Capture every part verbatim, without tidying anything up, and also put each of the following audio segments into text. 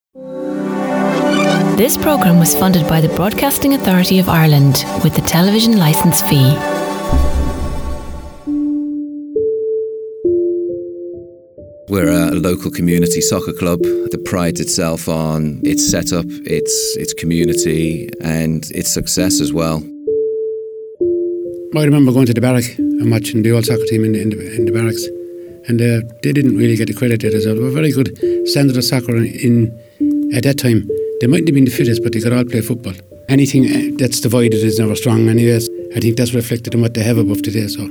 This programme was funded by the Broadcasting Authority of Ireland with the television licence fee. We're a local community soccer club that prides itself on its setup, its its community and its success as well. I remember going to the barrack and watching the old soccer team in the, in the, in the barracks, and uh, they didn't really get the credit they deserved. They were very good standard of soccer in, in at that time. They mightn't have been the fittest, but they could all play football. Anything that's divided is never strong anyways. I think that's reflected in what they have above today. So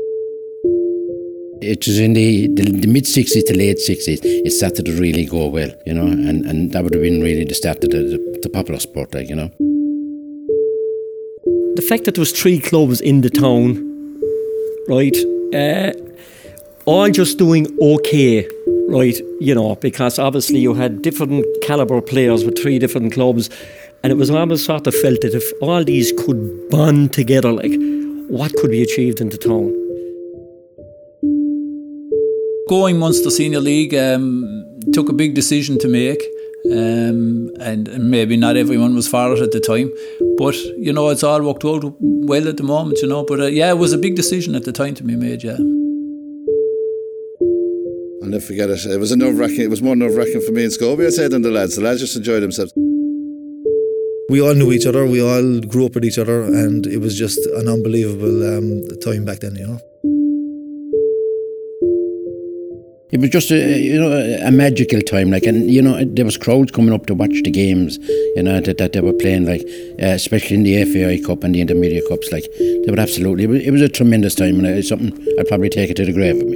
it was in the, the, the mid-sixties to late sixties, it started to really go well, you know, and, and that would have been really the start of the, the, the popular sport, like, you know. The fact that there was three clubs in the town, right, uh, all just doing okay, right, you know, because obviously you had different calibre players with three different clubs, and it was almost sort of felt that if all these could bond together, like, what could be achieved in the town? Going Munster Senior League um, took a big decision to make, um, and, and maybe not everyone was for it at the time, but, you know, it's all worked out well at the moment, you know, but uh, yeah, it was a big decision at the time to be made, yeah. I'll never forget it. It was a nerve-wracking. It was more nerve-wracking for me and Scobie, I'd say, than the lads. The lads just enjoyed themselves. We all knew each other. We all grew up with each other, and it was just an unbelievable um, time back then, you know. It was just a, you know, a magical time, like, and you know, there was crowds coming up to watch the games, you know, that, that they were playing, like, uh, especially in the F A I Cup and the Intermediate Cups, like, they were absolutely. It was, it was a tremendous time, and it's something I'd probably take it to the grave with me.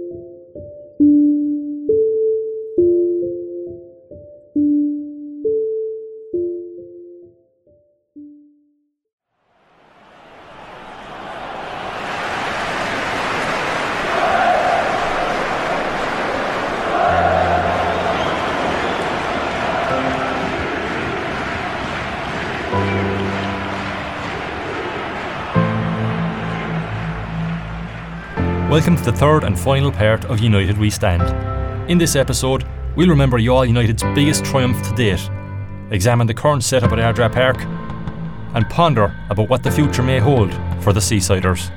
Welcome to the third and final part of United We Stand. In this episode, we'll remember Youghal United's biggest triumph to date, examine the current setup at Ardra Park, and ponder about what the future may hold for the Seasiders.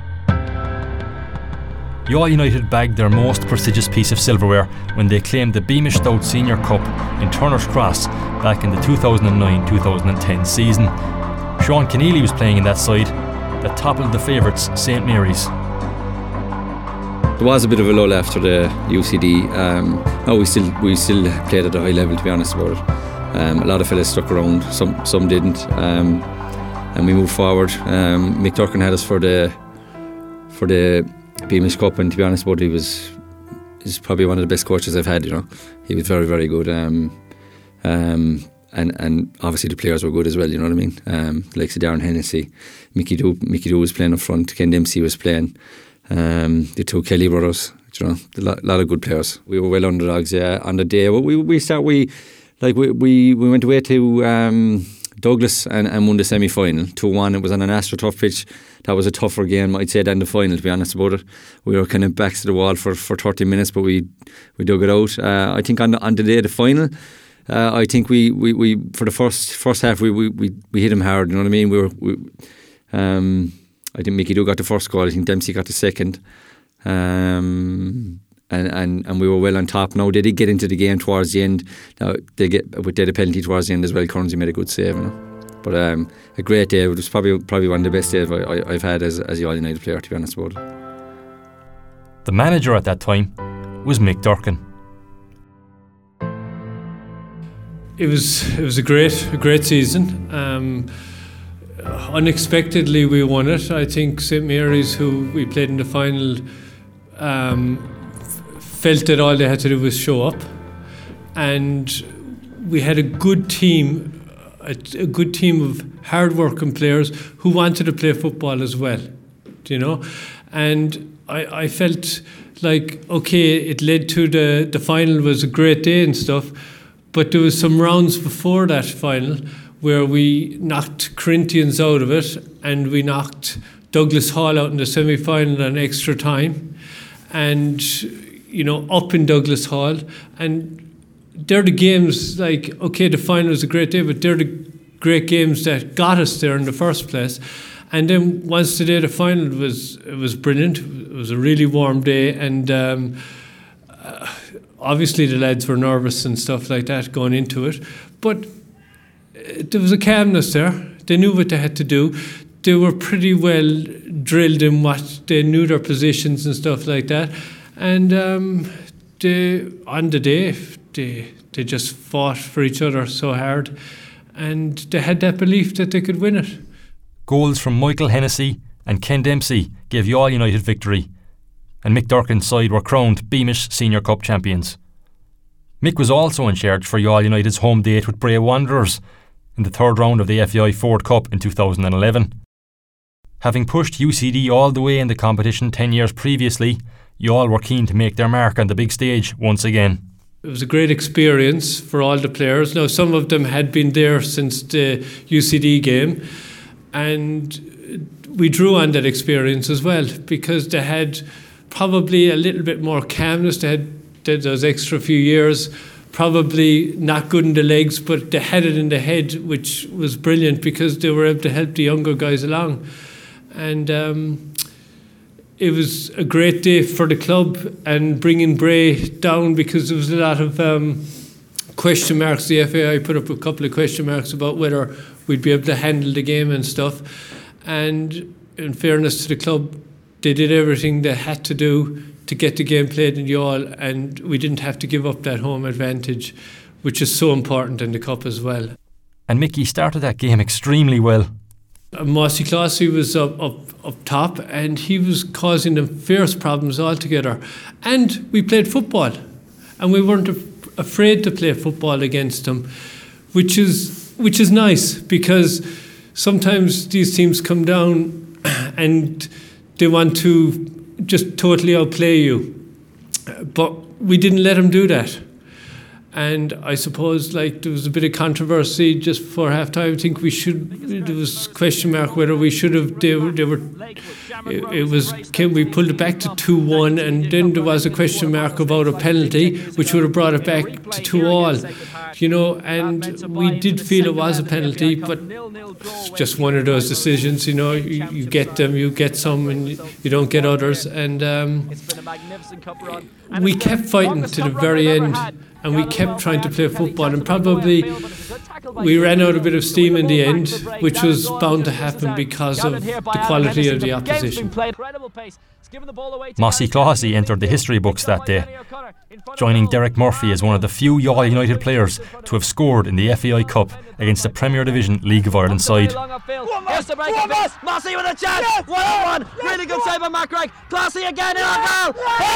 Youghal United bagged their most prestigious piece of silverware when they claimed the Beamish Stout Senior Cup in Turner's Cross back in the two thousand nine two thousand ten season. Sean Keneally was playing in that side that toppled the favourites Saint Mary's. There was a bit of a lull after the U C D. Um, no, we still we still played at a high level, to be honest about it. Um, a lot of fellas stuck around, some some didn't, um, and we moved forward. Um, Mick Durkin had us for the for the Beamish Cup, and to be honest about it, he was he's probably one of the best coaches I've had. You know, he was very very good. Um, um, and and obviously the players were good as well. You know what I mean? Um, like Darren Hennessy, Mickey Doo, Mickey Doo was playing up front. Ken Dempsey was playing. Um, the two Kelly brothers, you know, a lot, lot of good players. We were well underdogs, yeah, on the day. We we start we like we we, we went away to um, Douglas and, and won the semi final two one. It was on an AstroTurf pitch. That was a tougher game, I'd say, than the final. To be honest about it, we were kind of backs to the wall for, for thirty minutes, but we we dug it out. Uh, I think on the on the day of the final, uh, I think we, we, we for the first first half we we, we, we hit him hard. You know what I mean? We were. We, um, I think Mickey Doo got the first goal. I think Dempsey got the second, um, and, and and we were well on top. Now they did get into the game towards the end. Now they get with the penalty towards the end as well. Currency made a good save, you know. But um, a great day. It was probably probably one of the best days I, I, I've had as as a Youghal United player, to be honest about it. The manager at that time was Mick Durkin. It was it was a great a great season. Um, Unexpectedly, we won it. I think Saint Mary's, who we played in the final, um, f- felt that all they had to do was show up, and we had a good team, a, a good team of hard-working players who wanted to play football as well. Do you know? And I, I felt like, okay, it led to the the final was a great day and stuff, but there was some rounds before that final where we knocked Corinthians out of it, and we knocked Douglas Hall out in the semi-final in extra time, and you know, up in Douglas Hall, and they're the games, like, okay, the final was a great day, but they're the great games that got us there in the first place. And then once the day of the final, it was, it was brilliant. It was a really warm day, and um, uh, obviously the lads were nervous and stuff like that going into it. But there was a calmness there. They knew what they had to do. They were pretty well drilled in what they knew their positions and stuff like that. And um, they, on the day, they they just fought for each other so hard, and they had that belief that they could win it. Goals from Michael Hennessy and Ken Dempsey gave Youghal United victory, and Mick Durkin's side were crowned Beamish Senior Cup champions. Mick was also in charge for Youghal United's home date with Bray Wanderers in the third round of the F A I Ford Cup in two thousand eleven. Having pushed U C D all the way in the competition ten years previously, Youghal were keen to make their mark on the big stage once again. It was a great experience for all the players. Now, some of them had been there since the U C D game, and we drew on that experience as well, because they had probably a little bit more calmness. They had, they had those extra few years, probably not good in the legs, but they had it in the head, which was brilliant because they were able to help the younger guys along. And um, it was a great day for the club, and bringing Bray down, because there was a lot of um, question marks. The F A I put up a couple of question marks about whether we'd be able to handle the game and stuff. And in fairness to the club, they did everything they had to do to get the game played in Youghal, and we didn't have to give up that home advantage, which is so important in the cup as well. And Mickey started that game extremely well. Mossy Clossy was up, up up top, and he was causing them fierce problems altogether. And we played football, and we weren't af- afraid to play football against them, which is which is nice, because sometimes these teams come down and they want to just totally outplay you. But we didn't let them do that. And I suppose, like, there was a bit of controversy just before half time. I think we should, there was a question mark whether we should have, they, they were, it, it was, we pulled it back to two one, and then there was a question mark about a penalty, which would have brought it back to two all, you know, and we did feel it was a penalty, but it's just one of those decisions, you know, you, you get them, you get some, and you, you don't get others, and um, we kept fighting to the very end. And we kept trying to play football, and probably we ran out a bit of steam in the end, which was bound to happen because of the quality of the opposition. Mossy Clossy entered the history books that day, joining Derek Murphy as one of the few Youghal United players to have scored in the F A I Cup against the Premier Division League of Ireland side. Here's the break of pace. Mossy with a chance. One on one. Really good save by Mark Gregg. Clossy again in our goal.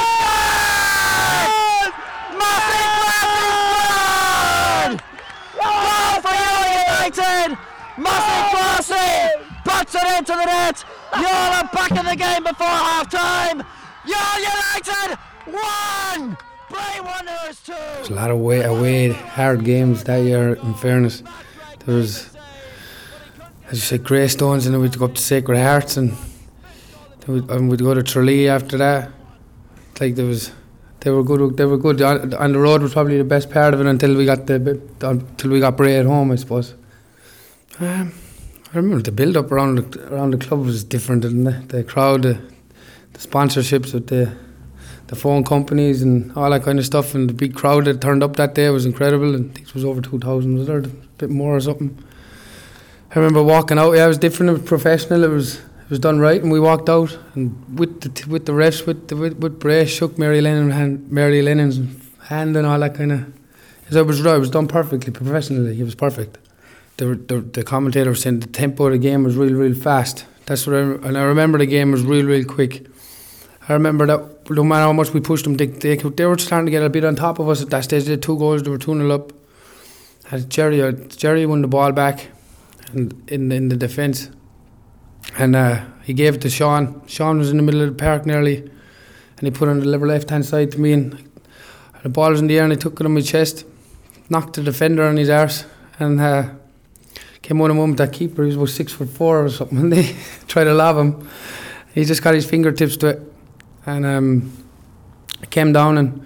Mossy Clossy! Goal for Youghal United! Mossy Clossy puts it into the net. Youghal are back in the game before half time. Youghal United one, Bray Wanderers two. There's a lot of away, away hard games that year, in fairness. There was, as you said, Greystones, and then we'd go up to Sacred Hearts, and then we'd, and we'd go to Tralee after that. It's like there was, they were good. They were good. On, on the road was probably the best part of it until we got the until we got Bray at home, I suppose. Um, I remember the build-up around the, around the club was different, and the, the crowd, the, the sponsorships with the the phone companies and all that kind of stuff, and the big crowd that turned up that day was incredible. And I think it was over two thousand, was there? A bit more or something. I remember walking out. Yeah, it was different. It was professional. It was it was done right, and we walked out, and with the with the refs, with the, with, with Bray, shook Mary Lennon hand, Mary Lennon's hand and all that kind of. It was right. It was done perfectly, professionally. It was perfect. The, the the commentator was saying the tempo of the game was real, real fast. That's what I, and I remember the game was real, real quick. I remember that no matter how much we pushed them, they, they, they were starting to get a bit on top of us at that stage. They had two goals, they were two nil up. And Jerry, uh, Jerry won the ball back and in, in the defence. And uh, he gave it to Sean. Sean was in the middle of the park nearly, and he put it on the left hand side to me, and the ball was in the air, and I took it on my chest, knocked the defender on his arse, and uh, came on a moment that keeper, he was about six foot four or something, and they tried to lob him. He just got his fingertips to it, and um, I came down, and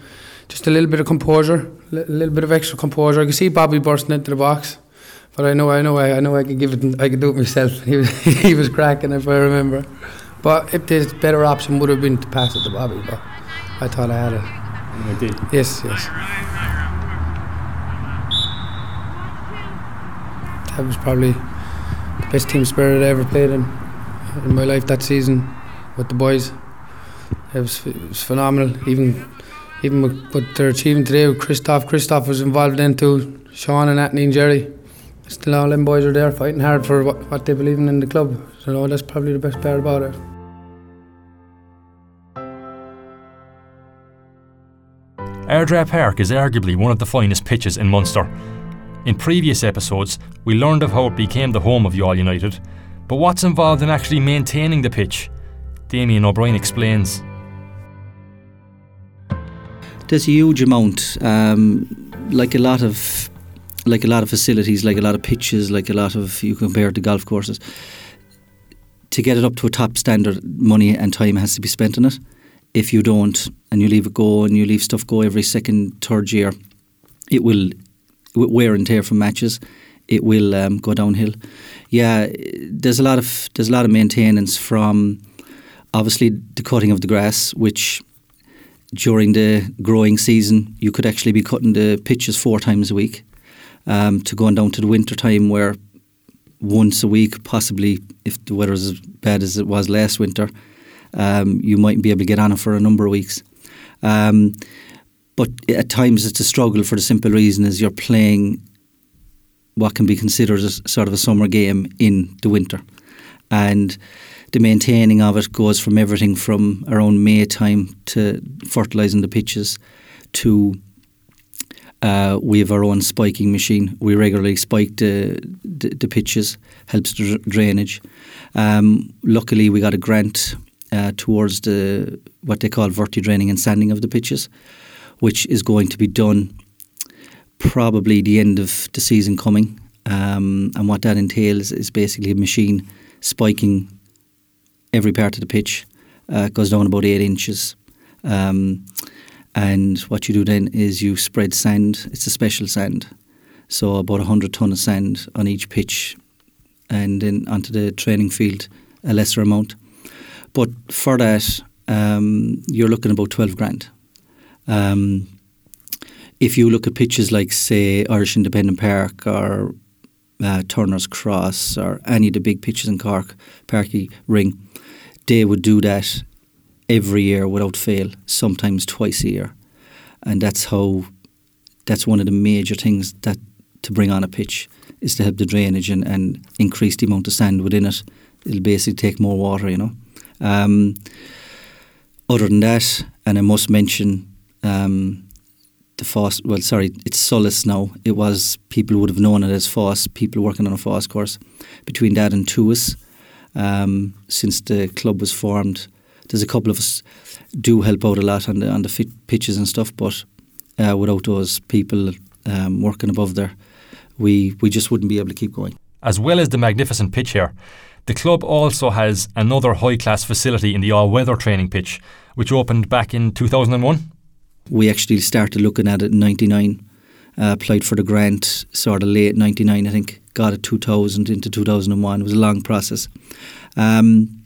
just a little bit of composure, a little bit of extra composure. I could see Bobby bursting into the box, but I know, I know, I, I know I could give it. I could do it myself. He was, he was cracking, if I remember. But if the better option would have been to pass it to Bobby, but I thought I had it. And I did. Yes, yes. That was probably the best team spirit I ever played in in my life that season with the boys. It was, it was phenomenal. Even even with what they're achieving today with Christoph. Christoph was involved in too. Sean and Anthony and Jerry. Still all them boys are there fighting hard for what, what they believe in in the club. So no, that's probably the best part about it. Ardra Park is arguably one of the finest pitches in Munster. In previous episodes, we learned of how it became the home of Youghal United, but what's involved in actually maintaining the pitch? Damien O'Brien explains. There's a huge amount, um, like a lot of, like a lot of facilities, like a lot of pitches, like a lot of, you compare it to golf courses. To get it up to a top standard, money and time has to be spent on it. If you don't, and you leave it go, and you leave stuff go every second, third year, it will, with wear and tear from matches, it will um, go downhill. Yeah, there's a lot of there's a lot of maintenance from, obviously, the cutting of the grass, which during the growing season you could actually be cutting the pitches four times a week, um, to going down to the winter time where once a week, possibly if the weather is as bad as it was last winter, um, you might be able to get on it for a number of weeks. Um, but at times it's a struggle for the simple reason is you're playing what can be considered as sort of a summer game in the winter. And the maintaining of it goes from everything from around May time to fertilising the pitches to uh, we have our own spiking machine. We regularly spike the, the, the pitches, helps the drainage. Um, luckily we got a grant uh, towards the what they call verti-draining and sanding of the pitches, which is going to be done probably the end of the season coming. Um, and what that entails is basically a machine spiking every part of the pitch. Uh, it goes down about eight inches. Um, and what you do then is you spread sand. It's a special sand. So about one hundred tonne of sand on each pitch and then onto the training field, a lesser amount. But for that, um, you're looking about twelve grand. Um, if you look at pitches like, say, Irish Independent Park or uh, Turner's Cross or any of the big pitches in Cork, Parky Ring, they would do that every year without fail, sometimes twice a year. And that's how, that's one of the major things that to bring on a pitch is to help the drainage and, and increase the amount of sand within it. It'll basically take more water, you know. Um, other than that, and I must mention um, the Foss, well, sorry, it's Solace now. It was, people would have known it as Foss, people working on a Foss course. Between that and Tuas, um, since the club was formed, there's a couple of us do help out a lot on the on the fit pitches and stuff, but uh, without those people um, working above there, we, we just wouldn't be able to keep going. As well as the magnificent pitch here, the club also has another high-class facility in the all-weather training pitch, which opened back in two thousand one. We actually started looking at it in ninety-nine, uh, applied for the grant sort of late ninety-nine, I think, got it two thousand into two thousand one. It was a long process. Um,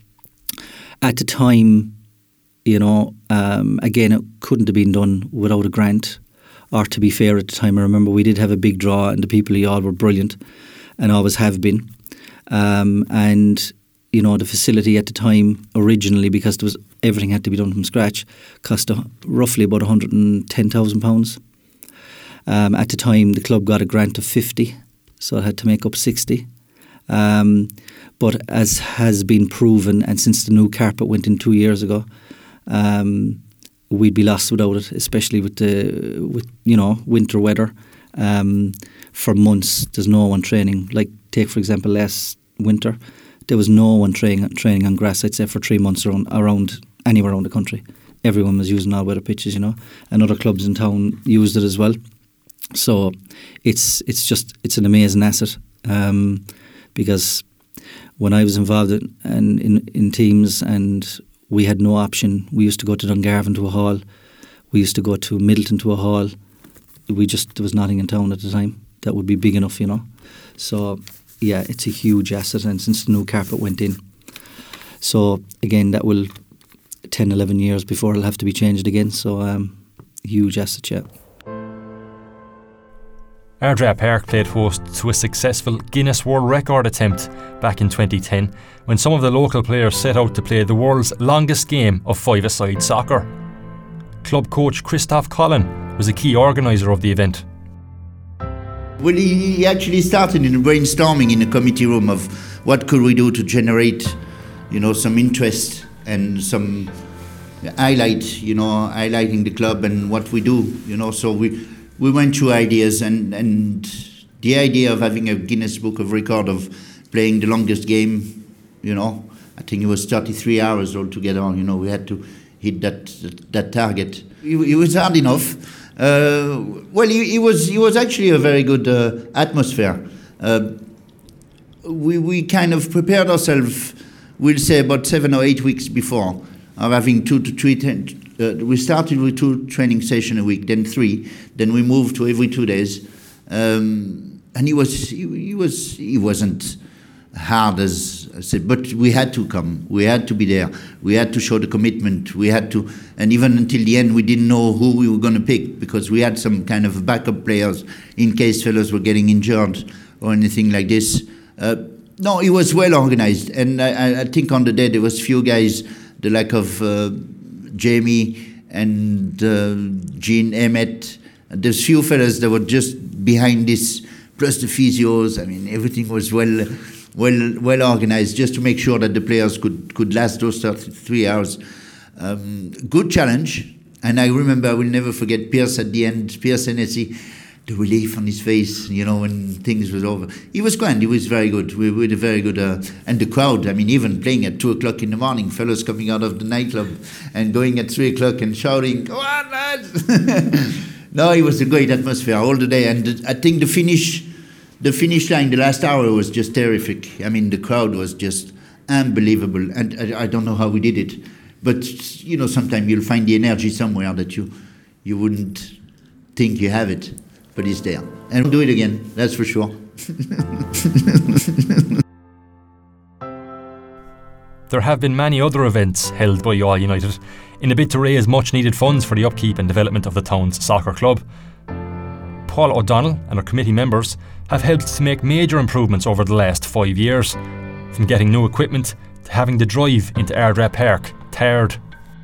at the time, you know, um, again, it couldn't have been done without a grant. Or to be fair, at the time, I remember we did have a big draw and the people of Youghal were brilliant and always have been. Um, and, you know, the facility at the time, originally, because there was everything had to be done from scratch, cost a, roughly about one hundred ten thousand pounds. Um, at the time, the club got a grant of fifty, so it had to make up sixty. Um, but as has been proven, and since the new carpet went in two years ago, um, we'd be lost without it, especially with the with you know winter weather. Um, for months, there's no one training. Like take for example last winter, there was no one training training on grass. I'd say for three months around around anywhere around the country. Everyone was using all weather pitches, you know, and other clubs in town used it as well. So it's it's just it's an amazing asset. Um, because when I was involved in, in, in teams and we had no option, we used to go to Dungarvan to a hall. We used to go to Middleton to a hall. We just, there was nothing in town at the time that would be big enough, you know. So, yeah, it's a huge asset, and since the new carpet went in. So, again, that will, ten, eleven years before it'll have to be changed again. So, um, huge asset, yeah. Ardra Park played host to a successful Guinness World Record attempt back in twenty ten, when some of the local players set out to play the world's longest game of five-a-side soccer. Club coach Christoph Collin was a key organiser of the event. Well, he, he actually started in brainstorming in the committee room of what could we do to generate, you know, some interest and some highlight, you know, highlighting the club and what we do, you know. So we we went through ideas, and, and the idea of having a Guinness Book of Record of playing the longest game, you know, I think it was thirty-three hours altogether, you know, we had to hit that that target. It, it was hard enough. Uh, well, it, it was it was actually a very good uh, atmosphere. Uh, we we kind of prepared ourselves, we'll say about seven or eight weeks before, of having two to three. Ten, uh, we started with two training sessions a week, then three, then we moved to every two days. Um, and he was he, he was he wasn't hard as I said, but we had to come. We had to be there. We had to show the commitment. We had to, and even until the end, we didn't know who we were going to pick, because we had some kind of backup players in case fellows were getting injured or anything like this. Uh, no, it was well organized, and I, I think on the day there was few guys, the like of uh, Jamie and uh, Jean Emmett. There's few fellas that were just behind this, plus the physios. I mean, everything was well. well well organized, just to make sure that the players could, could last those thirty-three hours. Um, good challenge, and I remember, I will never forget Pierce at the end, Pierce Hennessy, the relief on his face, you know, when things was over. He was grand, he was very good, we were very good, uh, and the crowd, I mean, even playing at two o'clock in the morning, fellows coming out of the nightclub and going at three o'clock and shouting, "Come on, lads!" No, it was a great atmosphere all the day, and I think the finish, The finish line, the last hour was just terrific. I mean, the crowd was just unbelievable, and I, I don't know how we did it. But, you know, sometimes you'll find the energy somewhere that you you wouldn't think you have it, but it's there. And we'll do it again, that's for sure. There have been many other events held by Youghal United in a bid to raise much needed funds for the upkeep and development of the town's soccer club. Paul O'Donnell and our committee members have helped to make major improvements over the last five years, from getting new equipment to having the drive into Ardra Park tarred.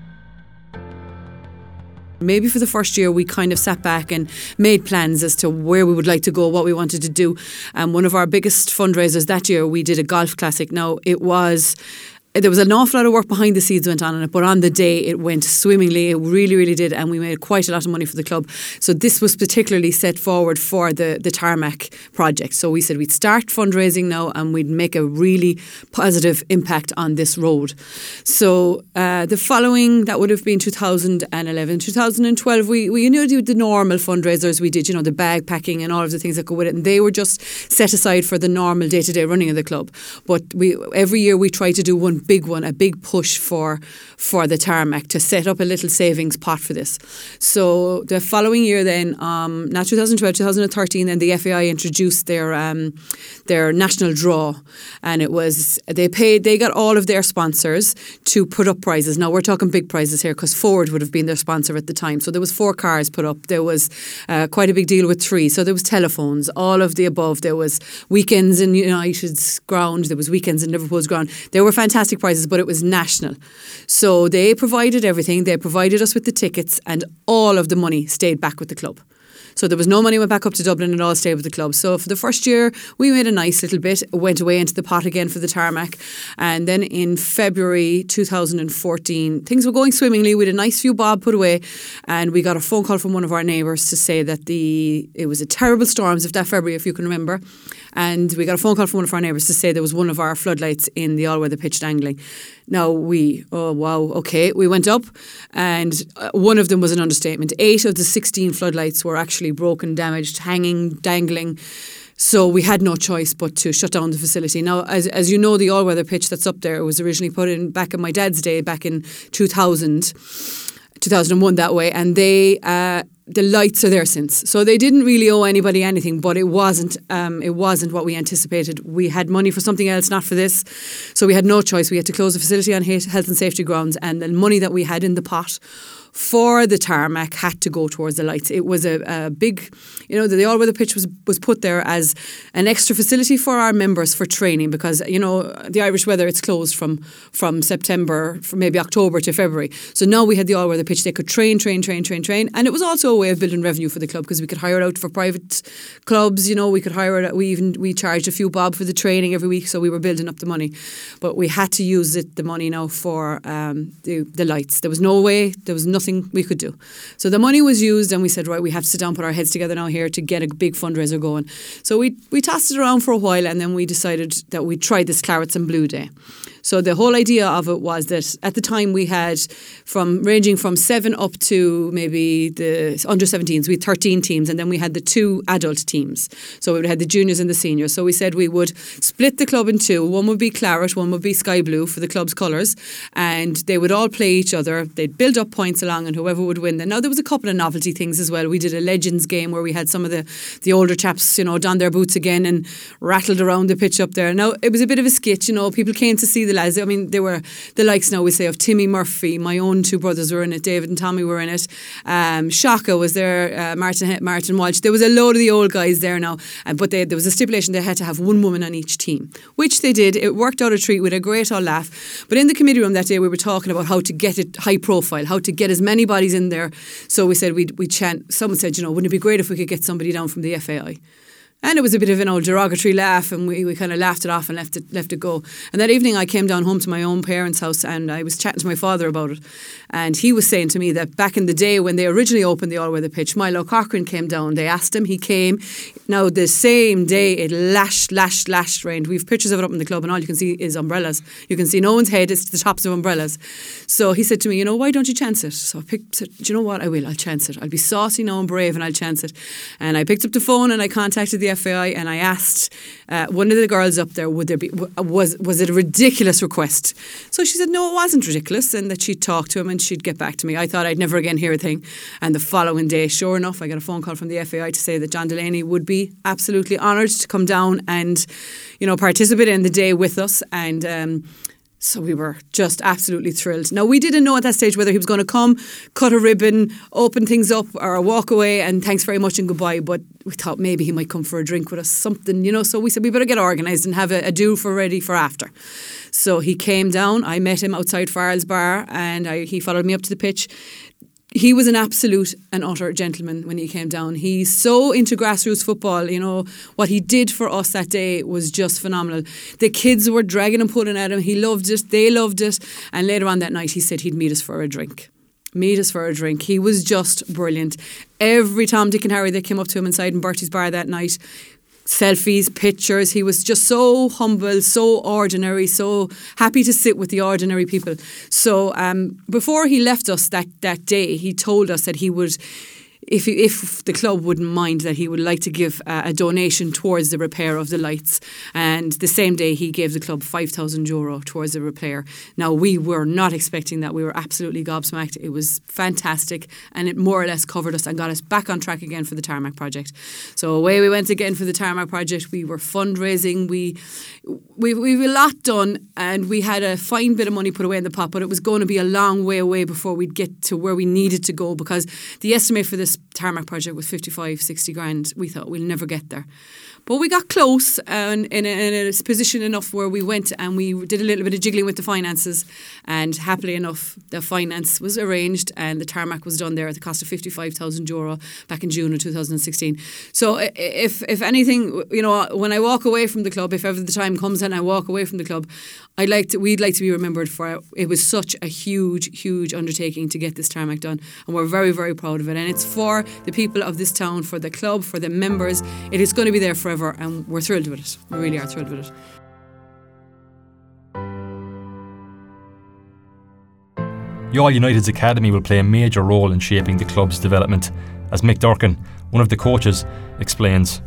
Maybe for the first year we kind of sat back and made plans as to where we would like to go, what we wanted to do. And um, one of our biggest fundraisers that year, we did a golf classic. Now, it was... There was an awful lot of work behind the scenes went on in it, but on the day it went swimmingly. It really, really did, and we made quite a lot of money for the club. So this was particularly set forward for the, the tarmac project. So we said we'd start fundraising now, and we'd make a really positive impact on this road. So uh, the following, that would have been two thousand eleven. two thousand twelve, we, we you know, did the normal fundraisers. We did, you know, the bag packing and all of the things that go with it, and they were just set aside for the normal day-to-day running of the club. But we every year we try to do one big one, a big push for for the tarmac, to set up a little savings pot for this. So the following year then, um, not two thousand twelve, two thousand thirteen, then the F A I introduced their um, their national draw, and it was, they paid, they got all of their sponsors to put up prizes. Now we're talking big prizes here, because Ford would have been their sponsor at the time. So there was four cars put up. There was uh, quite a big deal with three. So there was telephones, all of the above. There was weekends in United's ground. There was weekends in Liverpool's ground. They were fantastic prizes, but it was national. So they provided everything. They provided us with the tickets, and all of the money stayed back with the club. So there was no money went back up to Dublin, and all stayed with the club. So for the first year, we made a nice little bit, went away into the pot again for the tarmac. And then in February two thousand fourteen, things were going swimmingly. We had a nice few bob put away, and we got a phone call from one of our neighbours to say that the it was a terrible storms of that February, if you can remember. And we got a phone call from one of our neighbours to say there was one of our floodlights in the all-weather pitch dangling. Now we, oh wow, okay, we went up, and one of them was an understatement. Eight of the sixteen floodlights were actually broken, damaged, hanging, dangling. So we had no choice but to shut down the facility. Now, as as you know, the all-weather pitch that's up there was originally put in back in my dad's day, back in two thousand. two thousand one that way, and they uh, the lights are there since. So they didn't really owe anybody anything, but it wasn't um, it wasn't what we anticipated. We had money for something else, not for this. So we had no choice. We had to close the facility on health and safety grounds, and the money that we had in the pot for the tarmac had to go towards the lights. It was a, a big, you know, the, the all-weather pitch was, was put there as an extra facility for our members for training, because, you know, the Irish weather, it's closed from from September, from maybe October to February. So now we had the all-weather pitch. They could train, train, train, train, train. And it was also a way of building revenue for the club, because we could hire it out for private clubs, you know, we could hire it out. We even, we charged a few bob for the training every week, so we were building up the money. But we had to use it, the money now for um, the, the lights. There was no way, there was nothing we could do. So the money was used, and we said, right, we have to sit down, put our heads together now here to get a big fundraiser going. So we we tossed it around for a while, and then we decided that we'd try this Clarets and Blue Day. So the whole idea of it was that at the time we had from ranging from seven up to maybe the under seventeens, we had thirteen teams, and then we had the two adult teams. So we had the juniors and the seniors. So we said we would split the club in two. One would be Claret, one would be Sky Blue for the club's colours, and they would all play each other. They'd build up points along, and whoever would win. Then now there was a couple of novelty things as well. We did a Legends game where we had some of the, the older chaps, you know, don their boots again and rattled around the pitch up there. Now it was a bit of a skit, you know, people came to see the lads. I mean, they were the likes now, we say, of Timmy Murphy. My own two brothers were in it. David and Tommy were in it. Um, Shaka was there. Uh, Martin Martin Walsh. There was a load of the old guys there now. Uh, but they, there was a stipulation they had to have one woman on each team, which they did. It worked out a treat with a great old laugh. But in the committee room that day, we were talking about how to get it high profile, how to get as many bodies in there. So we said we'd, we'd chant. Someone said, you know, wouldn't it be great if we could get somebody down from the F A I? And it was a bit of an old derogatory laugh, and we, we kind of laughed it off and left it left it go. And that evening I came down home to my own parents' house, and I was chatting to my father about it. And he was saying to me that back in the day when they originally opened the all-weather pitch, Milo Cochran came down. They asked him, he came. Now the same day it lashed, lashed, lashed rained. We have pictures of it up in the club, and all you can see is umbrellas. You can see no one's head, it's the tops of umbrellas. So he said to me, you know, why don't you chance it? So I picked, said, do you know what, I will, I'll chance it. I'll be saucy now and brave, and I'll chance it. And I picked up the phone and I contacted the F A I, and I asked uh, one of the girls up there, would there be was was it a ridiculous request? So she said no, it wasn't ridiculous, and that she'd talk to him and she'd get back to me. I thought I'd never again hear a thing. And the following day, sure enough, I got a phone call from the F A I to say that John Delaney would be absolutely honoured to come down and, you know, participate in the day with us. And um, so we were just absolutely thrilled. Now, we didn't know at that stage whether he was going to come, cut a ribbon, open things up, or walk away and thanks very much and goodbye. But we thought maybe he might come for a drink with us, something, you know. So we said we better get organised and have a, a do for ready for after. So he came down. I met him outside Farrell's bar, and I, he followed me up to the pitch. He was an absolute and utter gentleman when he came down. He's so into grassroots football. You know, what he did for us that day was just phenomenal. The kids were dragging and pulling at him. He loved it. They loved it. And later on that night, he said he'd meet us for a drink. Meet us for a drink. He was just brilliant. Every Tom, Dick and Harry that came up to him inside in Bertie's bar that night, selfies, pictures. He was just so humble, so ordinary, so happy to sit with the ordinary people. So um, before he left us that, that day, he told us that he would, if he, if the club wouldn't mind, that he would like to give uh, a donation towards the repair of the lights. And the same day he gave the club five thousand euro towards the repair. Now, we were not expecting that. We were absolutely gobsmacked. It was fantastic, and it more or less covered us and got us back on track again for the tarmac project. So away we went again for the tarmac project. We were fundraising. We we we've a lot done, and we had a fine bit of money put away in the pot, but it was going to be a long way away before we'd get to where we needed to go, because the estimate for this tarmac project was fifty-five, sixty grand. We thought we'll never get there. But we got close and in a, in a position enough where we went and we did a little bit of jiggling with the finances, and happily enough the finance was arranged and the tarmac was done there at the cost of fifty-five thousand euro back in June of two thousand sixteen. So if if anything, you know, when I walk away from the club, if ever the time comes and I walk away from the club, I'd like to, we'd like to be remembered for it was such a huge, huge undertaking to get this tarmac done, and we're very, very proud of it. And it's for the people of this town, for the club, for the members. It is going to be there forever, and we're thrilled with it. We really are thrilled with it. Youghal United's academy will play a major role in shaping the club's development, as Mick Durkin, one of the coaches, explains.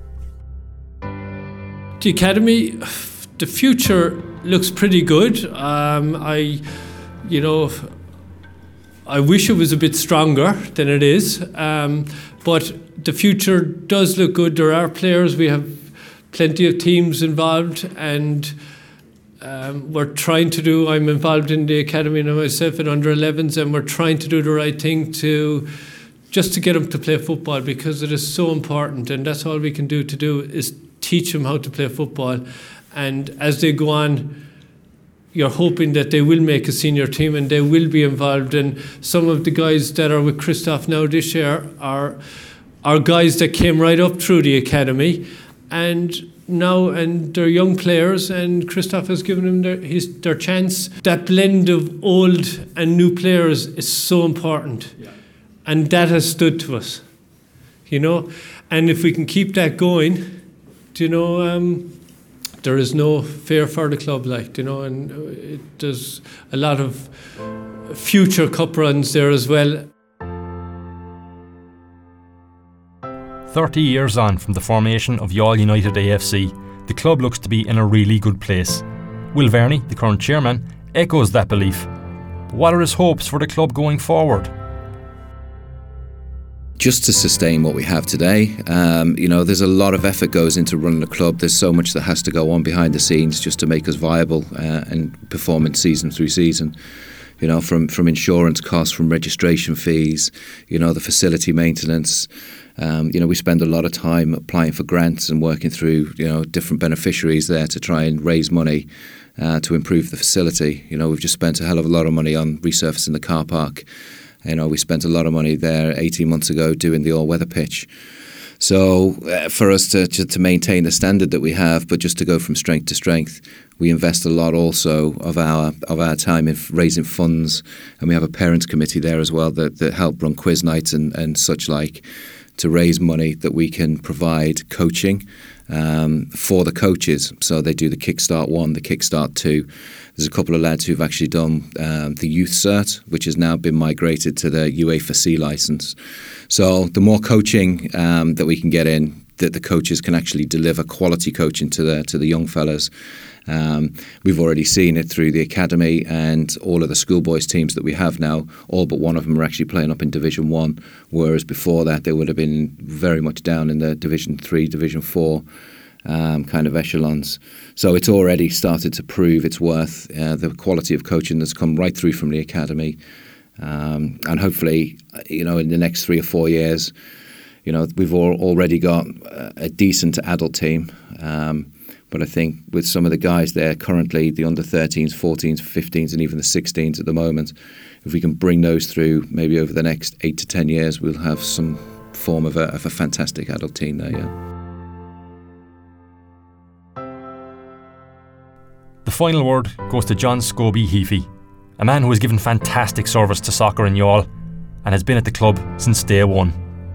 The academy, the future looks pretty good. Um, I, you know, I wish it was a bit stronger than it is, um, but the future does look good. There are players, we have plenty of teams involved, and um, we're trying to do, I'm involved in the academy now myself at under elevens, and we're trying to do the right thing to just to get them to play football, because it is so important, and that's all we can do to do is teach them how to play football. And as they go on, you're hoping that they will make a senior team and they will be involved. And some of the guys that are with Christoph now this year are are guys that came right up through the academy, and now and they're young players, and Christoph has given them their his their chance. That blend of old and new players is so important, yeah. And that has stood to us, you know. And if we can keep that going, do you know. Um, There is no fear for the club, like, you know, and it, there's a lot of future cup runs there as well. thirty years on from the formation of Youghal United A F C, the club looks to be in a really good place. Will Verney, the current chairman, echoes that belief. What are his hopes for the club going forward? Just to sustain what we have today. Um, you know, there's a lot of effort goes into running a club. There's so much that has to go on behind the scenes just to make us viable uh, and performing season through season. You know, from, from insurance costs, from registration fees, you know, the facility maintenance. Um, you know, we spend a lot of time applying for grants and working through, you know, different beneficiaries there to try and raise money uh, to improve the facility. You know, we've just spent a hell of a lot of money on resurfacing the car park. You know, we spent a lot of money there eighteen months ago doing the all-weather pitch. So uh, for us to, to to maintain the standard that we have, but just to go from strength to strength, we invest a lot also of our of our time in raising funds, and we have a parents committee there as well that, that help run quiz nights and, and such like to raise money that we can provide coaching um, for the coaches. So they do the Kickstart one, the Kickstart two. There's a couple of lads who've actually done um, the Youth Cert, which has now been migrated to the UEFA C licence. So the more coaching um, that we can get in, that the coaches can actually deliver quality coaching to the to the young fellas. Um, we've already seen it through the academy and all of the schoolboys teams that we have now. All but one of them are actually playing up in Division One, whereas before that they would have been very much down in the Division Three, Division Four um, kind of echelons. So it's already started to prove its worth. Uh, the quality of coaching that's come right through from the academy, um, and hopefully, you know, in the next three or four years, you know, we've all already got a decent adult team. Um, But I think with some of the guys there currently, the under thirteens, fourteens, fifteens and even the sixteens at the moment, if we can bring those through maybe over the next eight to ten years, we'll have some form of a, of a fantastic adult team there, yeah. The final word goes to John Scobie Heafy, a man who has given fantastic service to soccer in Youghal and has been at the club since day one.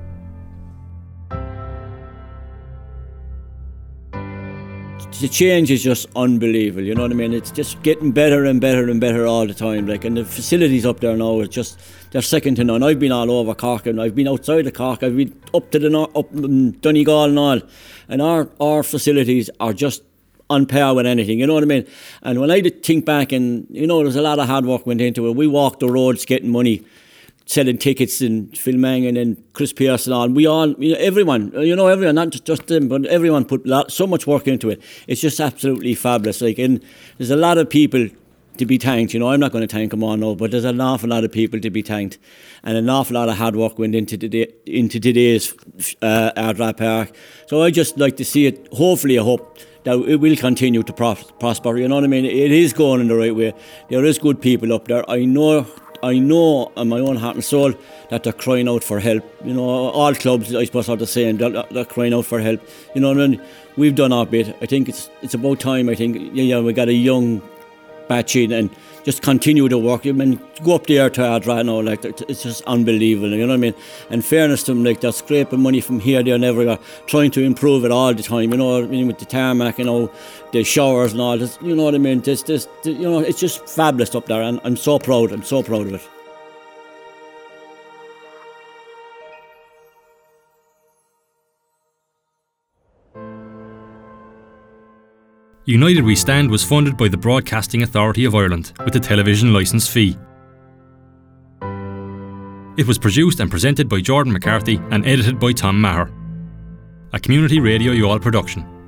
The change is just unbelievable, you know what I mean? It's just getting better and better and better all the time. Like, and the facilities up there now are just, they're second to none. I've been all over Cork, and I've been outside of Cork, I've been up to the north, up in Donegal and all, and our, our facilities are just on par with anything, you know what I mean? And when I did think back, and you know, there's a lot of hard work went into it. We walked the roads getting money, selling tickets, and Phil Mangan and Chris Pearson on. We all, you know, everyone, you know, everyone, not just, just them, but everyone put lot, so much work into it. It's just absolutely fabulous. Like, and there's a lot of people to be thanked. You know, I'm not going to thank them all now, but there's an awful lot of people to be thanked, and an awful lot of hard work went into today, into today's uh, Ardra Park. So I just like to see it. Hopefully, I hope that it will continue to pros- prosper. You know what I mean? It is going in the right way. There is good people up there. I know. I know in my own heart and soul that they're crying out for help. You know, all clubs, I suppose, are the same. They're, they're crying out for help. You know what I mean? We've done our bit. I think it's it's about time. I think, yeah, we got a young batch in, and just continue to work. I mean, go up there to Ardra now, like, it's just unbelievable. You know what I mean? And fairness to them, like, they're scraping money from here, there, and everywhere, trying to improve it all the time. You know what I mean? With the tarmac, you know, the showers and all this. You know what I mean? This, this, you know, it's just fabulous up there, and I'm so proud. I'm so proud of it. United We Stand was funded by the Broadcasting Authority of Ireland with the television licence fee. It was produced and presented by Jordan McCarthy and edited by Tom Maher. A Community Radio U All production.